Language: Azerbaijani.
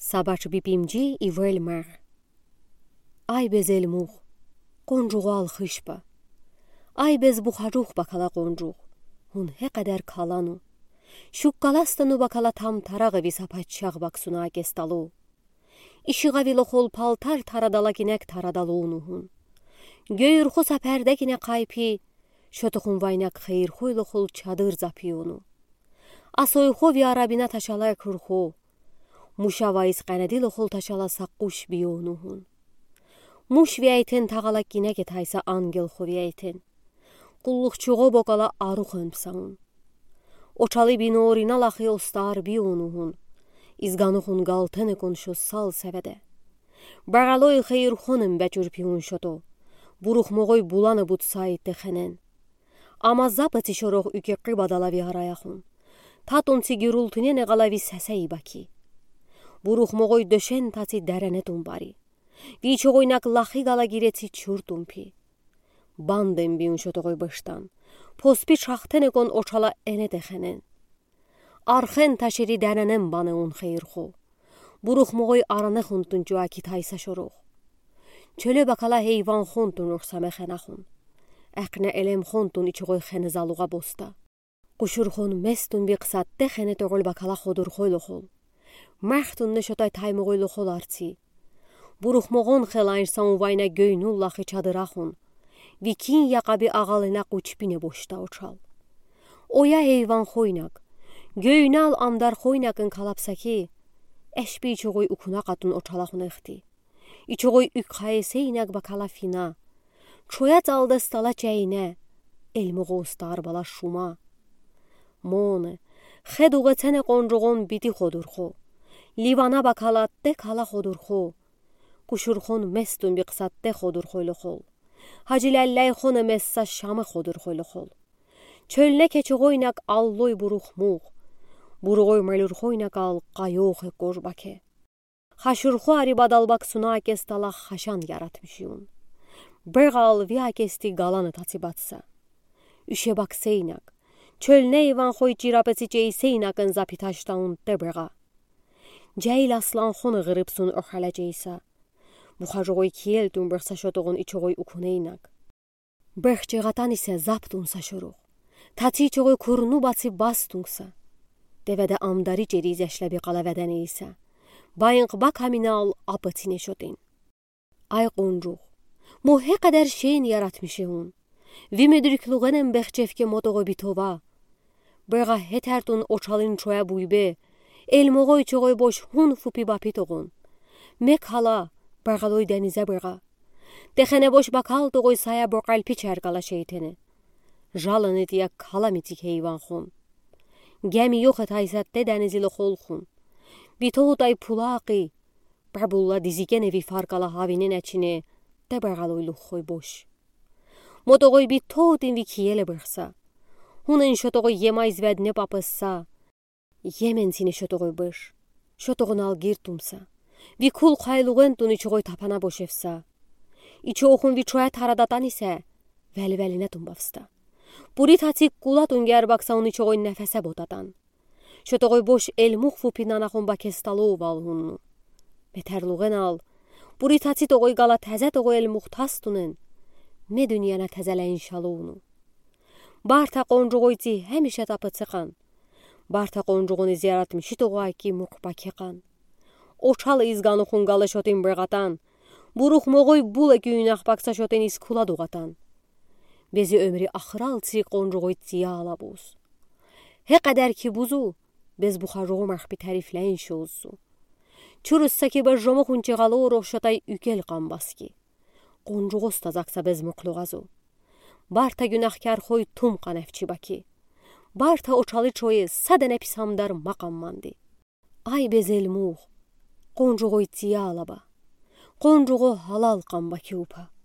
Сабач бипимджи и вельмер. Ай без элмух, qoncuğal xışba. Ay bez buxaruq bakala qoncuq. Hun he qədər kalanu. Şuqqalastanu bakala tam tarağı visapaçaq baksuna gestalu. İşığa viloxol paltar taradala ginek taradalu hun. Göyürxu saperdekine qaypi. Şotuxun vaynak xeyrxuyluxul çadır zapiyonu. Asoyxu vi arabina taşalay kırxu. Muşavayız qənədiloxul taşala saqquş biyonu hun. Muş viyayten tağalak ginek etaysa angel xu viyayten. Qulluqçuğu boqala arux ömpsaun. Oçalı binorina laxı ostar biyonu hun. İzganuxun galtene konşu sal sevede. Bağaloy xeyrxunum bəcürpiyun şoto. Buruq moğoy bulanı butsayit dexenen. Ama zapati şoroq üke qibadalavi harayaxun. Tatunsi gürültüne qalavi səsəyi baki. Buruq moğoy döşen tati dərənetun bari. Viçoğoynak laxı qala gireti çurtumpi. Bandem biyun şotoğoy baştan. Pospi çaxtenekon oçala ene dexenen. Arxen taşiri dərənen banı un xeyrxu. Buruq moğoy aranı xuntun cuaki taysa şoroq. Çöle bakala heyvan xuntun uxsame xenaxun. Əqnə elem xuntun içoğoy xenizaluğa bosta. Quşurxun mestun bir qısat dexene toğul bakala xodur xoyluxul. Məxtun neşotay taymoğoyluxul artsi. Buruq moğon xelaynsan uvayna göynul laxı çadıraxun. Vikin yaqabi ağalına quçbine boşta oçal. Oya heyvan xoynak. Göynal amdar xoynakın kalapsaki. Əşbi içoğoy ukuna qatun oçalaxun exti. İçoğoy ükxayeseynak bakala fina. Çoya caldı stala çəyinə. Elmoğu ustar bala şuma. Mone. Xeduğe tene qoncuğun biti xodurxu. Livana bakala de kala xodurxu. Quşurxun mestun bir qısat de xodurxuyluxul. Haciləlləy xona messa şamı xodurxuyluxul. Çölne keçoğoynak alloy buruq muğ. Buruğoy melurxoynak al qayoxi qorbake. Xaşurxu aribadalbak suna kestala xaşan yaratmışyun. Bəğal viya kesti galanı tatsibatsa. Üşe bak seynak. Çölne ivan xoy cirapesi ceyseyinakın zapitaştaun de bəğa. Ceyl aslan xonu qırıpsun öxələ ceysa. Buxajoğoy kieltun bəxsa şotoğun içoğoy ukuneynak. Bəxçeğatan ise zaptunsa şoruq. Tati içoğoy kurnu batsi bastunsa. Devede amdari cerizəşləbi qalavədəni isə. Bayınq bak haminal apıtine şotin. Ay qoncuq. Mo he qədər şeyin yaratmışyun. Vi müdrikluğenem bəxçefke motoğu bitova. Bəğa hetərtun oçalın çoya buybe. Elmoğoy çoğoy boş hun fupi bapitoğun. Mek hala. Bağaloy denize bəğa. Dexene boş bakal toğoy saya boqalpi çərqala şeytene. Jalan etiya kalamitik heyvan xun. Gemi yox etaysat de denizili xol xun. Bitoğutay pulaqi. Bəbulla dizigen evi farqala havinin əçini. De bağaloy luxoy boş. Motoğoy bitoğutin vi kiyele bəxsa. Hunun şotoğoy yemayz vedne papıssa. Yemensini şotoğoy bəş. Şotoğun al girtumsa. Vi kul xayluğen tun içoğoy tapana boşefsa. İçoğun vi çoya taradatan ise vəli-vəlinə tumbavsta. Buri tatik qulatun ger baksa un içoğoy nəfəsə botatan. Şotoğoy boş elmuq fupinanaxun bakestalu valhunnu. Betərluğen al. Buri tatik toğoy qala təzə toğoy elmuq tastunen. Me dünyana təzələyin şalunu. Barta qoncuğoyti həmişə tapıçıqan. Barta qoncuğunu ziyaratmışı toğoy ki muqbakeqan. Oçalı izganuxun qalı şotin bəğatan. Buruq moğoy bula güyünaq baksa şotin iz kula doğatan. Bezi ömri axıralçı qoncuğoy ziya alabuz. He qədər ki buzu, bez buxaroğu məxbi tərifləyin şozu. Çürüssa ki bez jomoxun çığalı oroq şotay ükel qambaski. Qoncuğuz tazaqsa bez muqluğazu. Barta günahkar xoy tum qanəfçi baki. Barta oçalı çoyu sadənə pisamdar maqammandi. Ay bez elmuğ. Qoncuğoy ziya alaba. Qoncuğu halal qambaki upa.